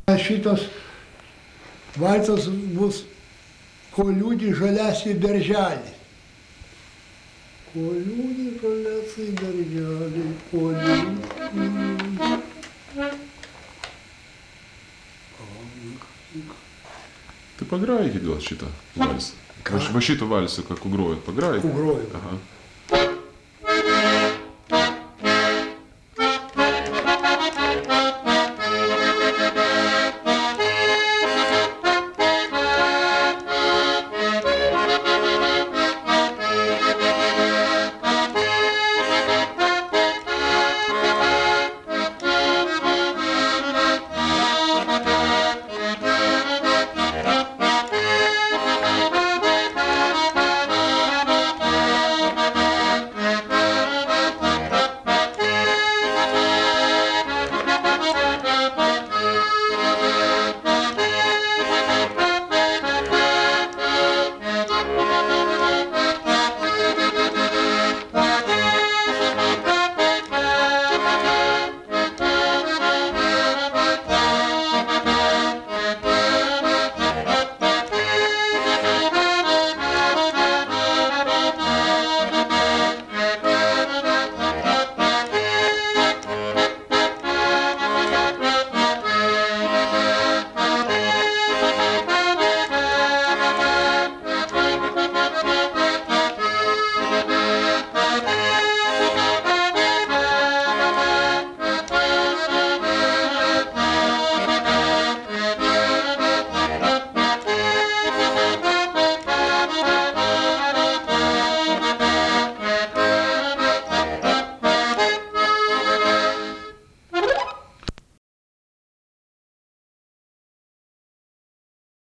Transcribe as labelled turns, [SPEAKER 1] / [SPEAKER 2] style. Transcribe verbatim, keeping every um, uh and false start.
[SPEAKER 1] Šitas valsas bus ko liūdi žaliasi darželį. Ko liūdi žaliasi darželį, ko liūdi.
[SPEAKER 2] Ты поиграете, gal, šitą valsą? Va šitą valsą, как угроют, поиграете?
[SPEAKER 1] Угрою.
[SPEAKER 2] Ага.